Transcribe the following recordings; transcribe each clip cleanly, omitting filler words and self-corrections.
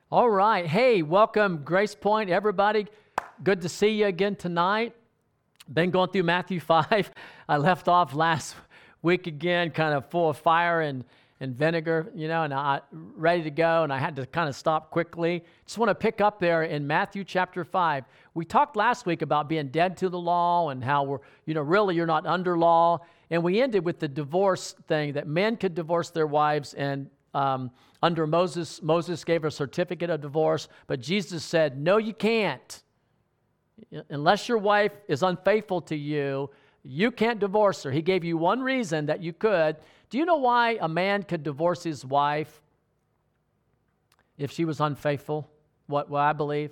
All right. Hey, welcome, Grace Point, everybody. Good to see you again tonight. Been going through Matthew 5. I left off last week again, kind of full of fire and vinegar, and I ready to go, and I had to kind of stop quickly. Just want to pick up there in Matthew chapter 5. We talked last week about being dead to the law and how we're, really you're not under law. And we ended with the divorce thing, that men could divorce their wives, and under Moses gave a certificate of divorce, but Jesus said, no, you can't. Unless your wife is unfaithful to you, you can't divorce her. He gave you one reason that you could. Do you know why a man could divorce his wife if she was unfaithful? What I believe?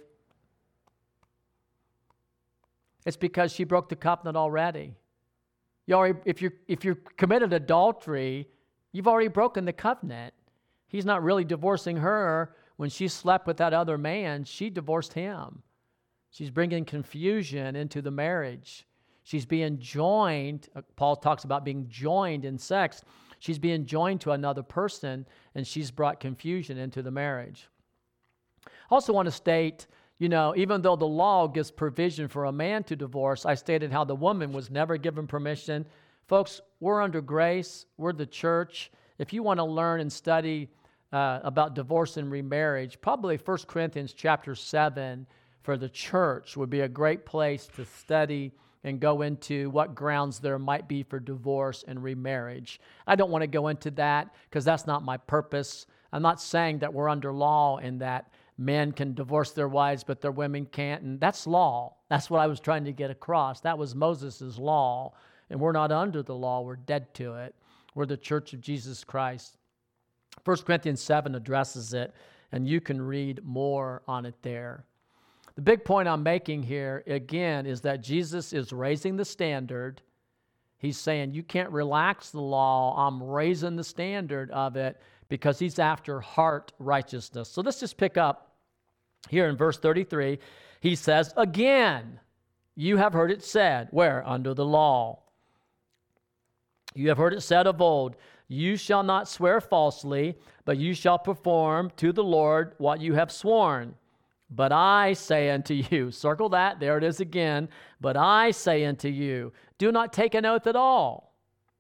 It's because she broke the covenant already. If you committed adultery, you've already broken the covenant. He's not really divorcing her. When she slept with that other man, she divorced him. She's bringing confusion into the marriage. She's being joined. Paul talks about being joined in sex. She's being joined to another person, and she's brought confusion into the marriage. I also want to state, even though the law gives provision for a man to divorce, I stated how the woman was never given permission. Folks, we're under grace. We're the church. If you want to learn and study about divorce and remarriage, probably 1 Corinthians chapter 7 for the church would be a great place to study and go into what grounds there might be for divorce and remarriage. I don't want to go into that because that's not my purpose. I'm not saying that we're under law and that men can divorce their wives but their women can't, and that's law. That's what I was trying to get across. That was Moses' law, and we're not under the law. We're dead to it. We're the church of Jesus Christ. 1 Corinthians 7 addresses it, and you can read more on it there. The big point I'm making here, again, is that Jesus is raising the standard. He's saying, you can't relax the law. I'm raising the standard of it because he's after heart righteousness. So let's just pick up here in verse 33. He says, again, you have heard it said, where? Under the law. You have heard it said of old, you shall not swear falsely, but you shall perform to the Lord what you have sworn. But I say unto you, circle that, there it is again, but I say unto you, do not take an oath at all,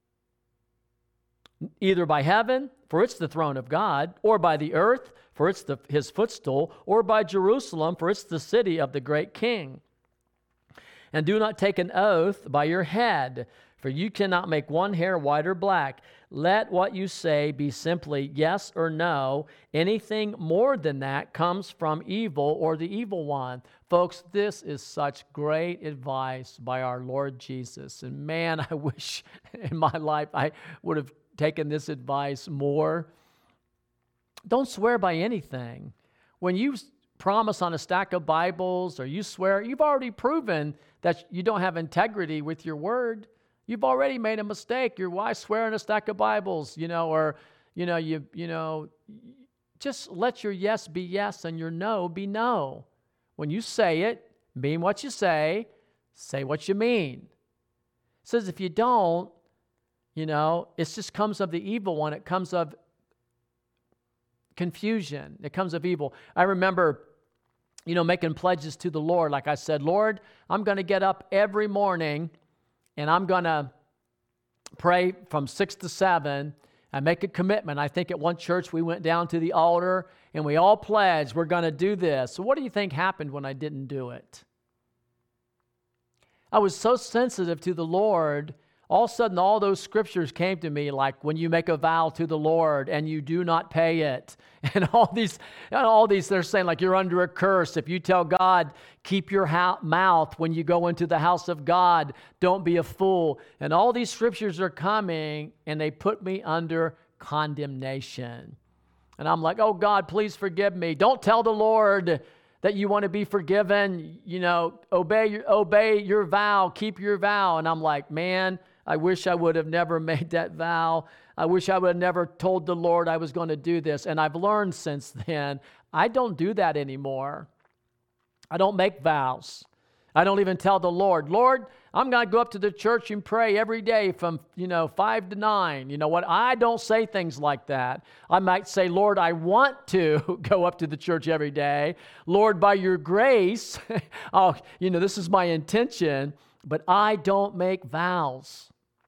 either by heaven, for it's the throne of God, or by the earth, for it's his footstool, or by Jerusalem, for it's the city of the great king. And do not take an oath by your head, for you cannot make one hair white or black. Let what you say be simply yes or no. Anything more than that comes from evil or the evil one. Folks, this is such great advice by our Lord Jesus. And man, I wish in my life I would have taken this advice more. Don't swear by anything. When you promise on a stack of Bibles or you swear, you've already proven that you don't have integrity with your word. You've already made a mistake. Your wife swearing a stack of Bibles, just let your yes be yes and your no be no. When you say it, mean what you say what you mean. It says if you don't, it just comes of the evil one. It comes of confusion. It comes of evil. I remember, making pledges to the Lord. Like I said, Lord, I'm going to get up every morning and I'm going to pray from 6 to 7 and make a commitment. I think at one church we went down to the altar and we all pledged we're going to do this. So what do you think happened when I didn't do it? I was so sensitive to the Lord. All of a sudden, all those scriptures came to me, like when you make a vow to the Lord and you do not pay it. And all these, they're saying like you're under a curse. If you tell God, keep your mouth when you go into the house of God, don't be a fool. And all these scriptures are coming and they put me under condemnation. And I'm like, oh God, please forgive me. Don't tell the Lord that you want to be forgiven. Obey your vow, keep your vow. And I'm like, man, I wish I would have never made that vow. I wish I would have never told the Lord I was going to do this. And I've learned since then, I don't do that anymore. I don't make vows. I don't even tell the Lord, Lord, I'm going to go up to the church and pray every day from, 5 to 9. You know what? I don't say things like that. I might say, Lord, I want to go up to the church every day. Lord, by your grace, this is my intention, but I don't make vows.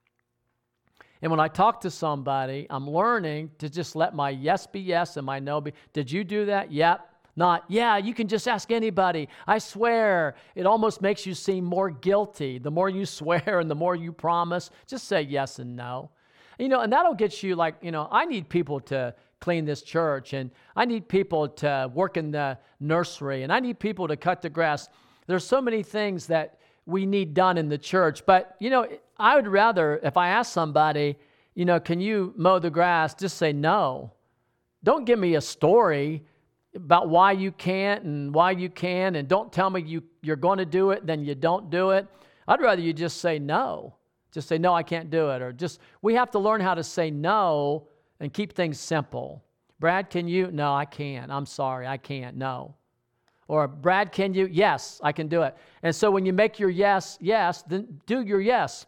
And when I talk to somebody, I'm learning to just let my yes be yes and my no be. Did you do that? Yep. Not, yeah, you can just ask anybody. I swear. It almost makes you seem more guilty. The more you swear and the more you promise, just say yes and no. And that'll get you I need people to clean this church, and I need people to work in the nursery, and I need people to cut the grass. There's so many things that we need done in the church. But, I would rather, if I ask somebody, can you mow the grass, just say no. Don't give me a story about why you can't and why you can, and don't tell me you're going to do it, then you don't do it. I'd rather you just say no. Just say, no, I can't do it. Or we have to learn how to say no and keep things simple. Brad, can you? No, I can't. I'm sorry, I can't. No. Or Brad, can you? Yes, I can do it. And so when you make your yes, then do your yes.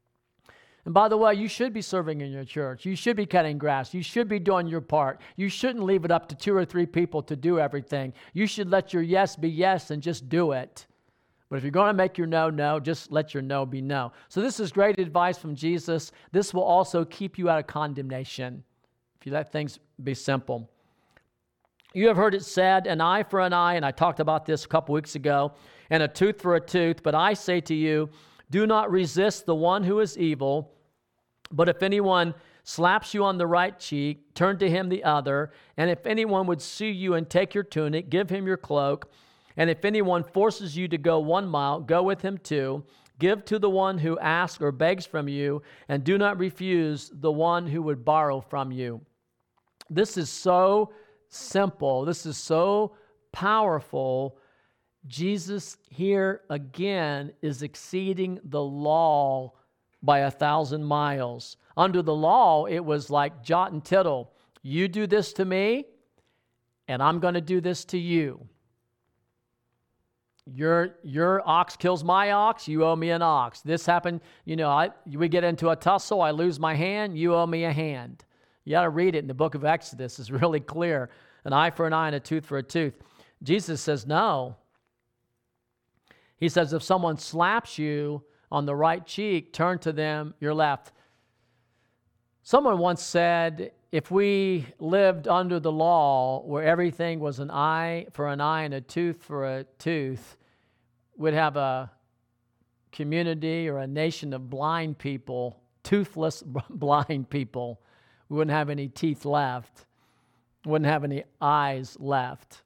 And by the way, you should be serving in your church. You should be cutting grass. You should be doing your part. You shouldn't leave it up to 2 or 3 people to do everything. You should let your yes be yes and just do it. But if you're going to make your no, no, just let your no be no. So this is great advice from Jesus. This will also keep you out of condemnation if you let things be simple. You have heard it said, an eye for an eye, and I talked about this a couple weeks ago, and a tooth for a tooth. But I say to you, do not resist the one who is evil, but if anyone slaps you on the right cheek, turn to him the other. And if anyone would sue you and take your tunic, give him your cloak. And if anyone forces you to go 1 mile, go with him 2. Give to the one who asks or begs from you, and do not refuse the one who would borrow from you. This is so simple. This is so powerful. Jesus here again is exceeding the law by 1,000 miles. Under the law, it was like jot and tittle. You do this to me, and I'm going to do this to you. Your ox kills my ox, you owe me an ox. This happened, we get into a tussle, I lose my hand, you owe me a hand. You got to read it in the book of Exodus. It's really clear. An eye for an eye and a tooth for a tooth. Jesus says no. He says, if someone slaps you on the right cheek, turn to them your left. Someone once said, if we lived under the law where everything was an eye for an eye and a tooth for a tooth, we'd have a community or a nation of blind people, toothless blind people. We wouldn't have any teeth left. Wouldn't have any eyes left.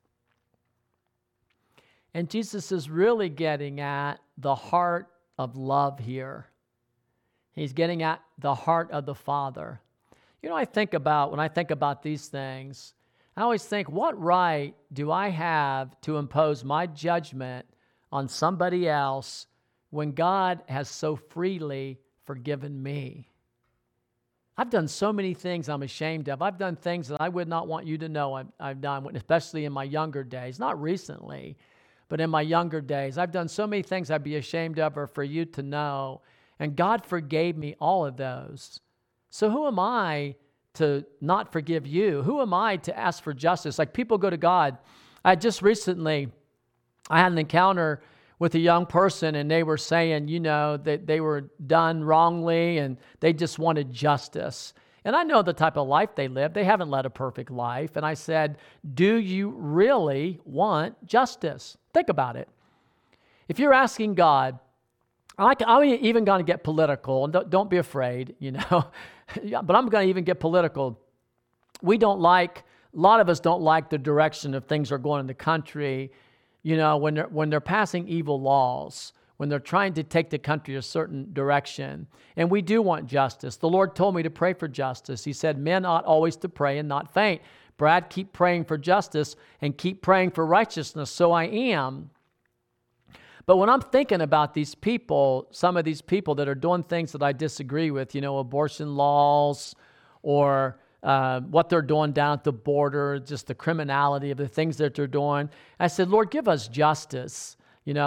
And Jesus is really getting at the heart of love here. He's getting at the heart of the Father. When I think about these things, I always think, what right do I have to impose my judgment on somebody else when God has so freely forgiven me? I've done so many things I'm ashamed of. I've done things that I would not want you to know I've done, especially in my younger days, not recently. But in my younger days, I've done so many things I'd be ashamed of or for you to know. And God forgave me all of those. So who am I to not forgive you? Who am I to ask for justice? Like, people go to God. I had an encounter with a young person, and they were saying, that they were done wrongly and they just wanted justice. And I know the type of life they live. They haven't led a perfect life. And I said, do you really want justice? Think about it. If you're asking God, I'm even going to get political, and don't be afraid, but I'm going to even get political. A lot of us don't like the direction of things are going in the country, when they're passing evil laws, when they're trying to take the country a certain direction. And we do want justice. The Lord told me to pray for justice. He said, men ought always to pray and not faint. Brad, keep praying for justice and keep praying for righteousness. So I am. But when I'm thinking about these people, some of these people that are doing things that I disagree with, abortion laws or what they're doing down at the border, just the criminality of the things that they're doing, I said, Lord, give us justice,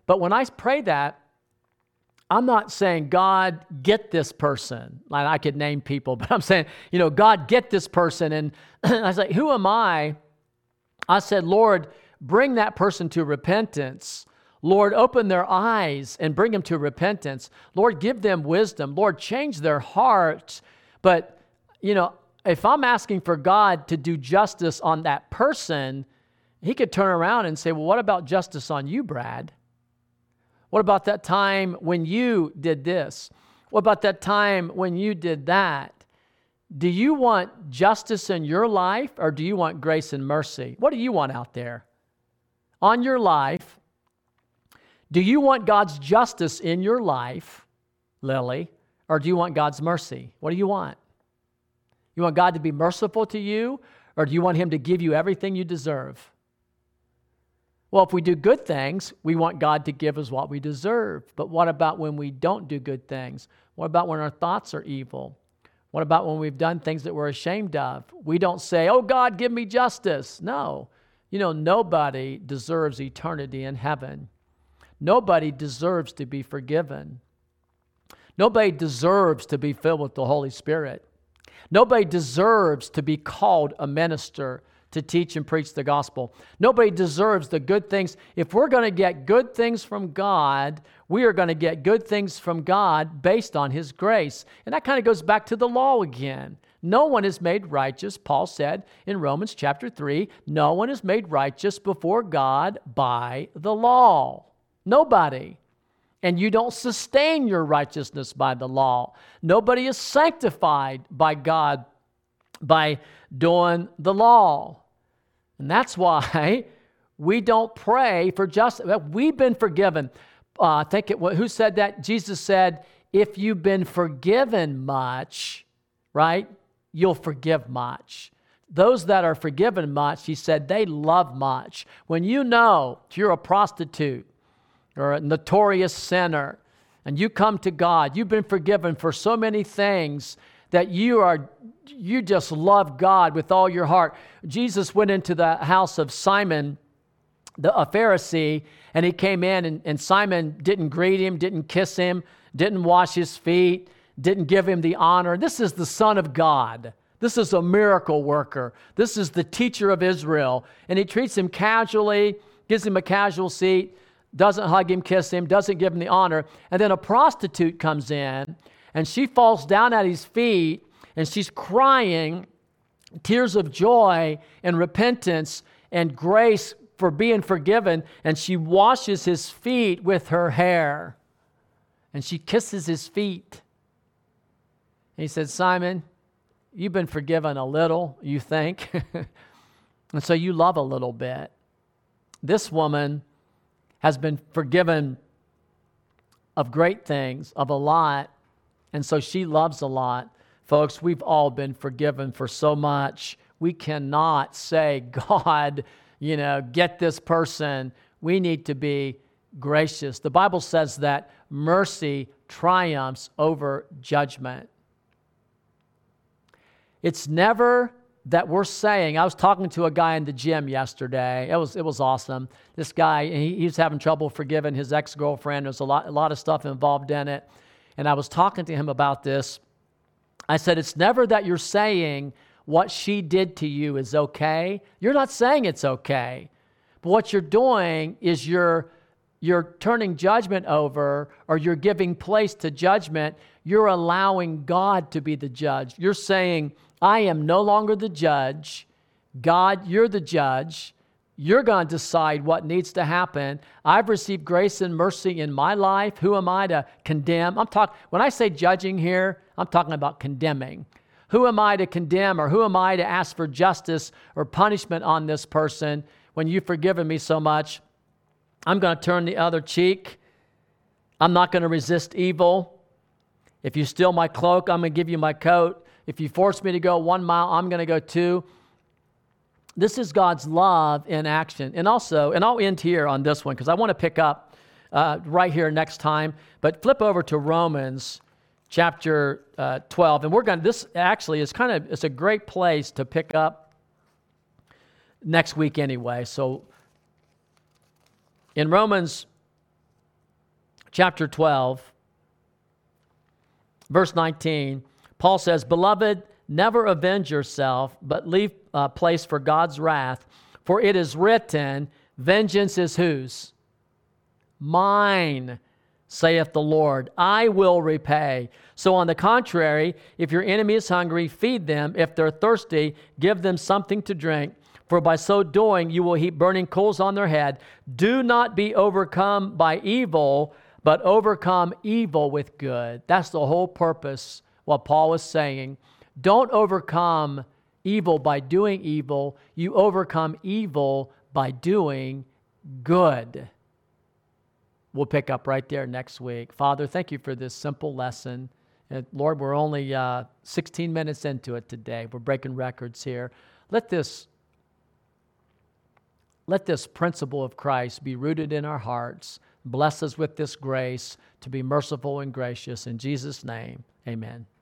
But when I pray that, I'm not saying, God, get this person. Like I could name people, but I'm saying, God, get this person. And I was like, who am I? I said, Lord, bring that person to repentance. Lord, open their eyes and bring them to repentance. Lord, give them wisdom. Lord, change their hearts. But, if I'm asking for God to do justice on that person, he could turn around and say, well, what about justice on you, Brad? What about that time when you did this? What about that time when you did that? Do you want justice in your life, or do you want grace and mercy? What do you want out there? On your life, do you want God's justice in your life, Lily, or do you want God's mercy? What do you want? You want God to be merciful to you, or do you want him to give you everything you deserve? Well, if we do good things, we want God to give us what we deserve. But what about when we don't do good things? What about when our thoughts are evil? What about when we've done things that we're ashamed of? We don't say, oh, God, give me justice. No. Nobody deserves eternity in heaven. Nobody deserves to be forgiven. Nobody deserves to be filled with the Holy Spirit. Nobody deserves to be called a minister to teach and preach the gospel. Nobody deserves the good things. If we're going to get good things from God, we are going to get good things from God based on his grace. And that kind of goes back to the law again. No one is made righteous, Paul said in Romans chapter 3, no one is made righteous before God by the law. Nobody. And you don't sustain your righteousness by the law. Nobody is sanctified by God by doing the law. And that's why we don't pray for justice. We've been forgiven. Who said that? Jesus said, if you've been forgiven much, right, you'll forgive much. Those that are forgiven much, he said, they love much. When you're a prostitute or a notorious sinner, and you come to God, you've been forgiven for so many things that you just love God with all your heart. Jesus went into the house of Simon, a Pharisee, and he came in, and Simon didn't greet him, didn't kiss him, didn't wash his feet, didn't give him the honor. This is the Son of God. This is a miracle worker. This is the teacher of Israel. And he treats him casually, gives him a casual seat, doesn't hug him, kiss him, doesn't give him the honor. And then a prostitute comes in, and she falls down at his feet, and she's crying tears of joy and repentance and grace for being forgiven, and she washes his feet with her hair, and she kisses his feet. And he said, Simon, you've been forgiven a little, you think, and so you love a little bit. This woman has been forgiven of great things, of a lot, and so she loves a lot. Folks, we've all been forgiven for so much. We cannot say, God, get this person. We need to be gracious. The Bible says that mercy triumphs over judgment. It's never that we're saying, I was talking to a guy in the gym yesterday. It was awesome. This guy, he was having trouble forgiving his ex-girlfriend. There's a lot of stuff involved in it. And I was talking to him about this. I said, it's never that you're saying what she did to you is okay. You're not saying it's okay. But what you're doing is you're turning judgment over, or you're giving place to judgment. You're allowing God to be the judge. You're saying, I am no longer the judge. God, you're the judge. You're going to decide what needs to happen. I've received grace and mercy in my life. Who am I to condemn? When I say judging here, I'm talking about condemning. Who am I to condemn, or who am I to ask for justice or punishment on this person when you've forgiven me so much? I'm going to turn the other cheek. I'm not going to resist evil. If you steal my cloak, I'm going to give you my coat. If you force me to go 1 mile, I'm going to go 2. This is God's love in action. And I'll end here on this one because I want to pick up right here next time. But flip over to Romans chapter 12. And this actually is it's a great place to pick up next week anyway. So in Romans chapter 12, verse 19, Paul says, "Beloved, never avenge yourself, but leave place for God's wrath. For it is written, vengeance is whose? Mine, saith the Lord. I will repay." So on the contrary, if your enemy is hungry, feed them. If they're thirsty, give them something to drink. For by so doing, you will heap burning coals on their head. Do not be overcome by evil, but overcome evil with good. That's the whole purpose, what Paul is saying. Don't overcome evil by doing evil. You overcome evil by doing good. We'll pick up right there next week. Father, thank you for this simple lesson. And Lord, we're only 16 minutes into it today. We're breaking records here. Let this principle of Christ be rooted in our hearts. Bless us with this grace to be merciful and gracious. In Jesus' name, amen.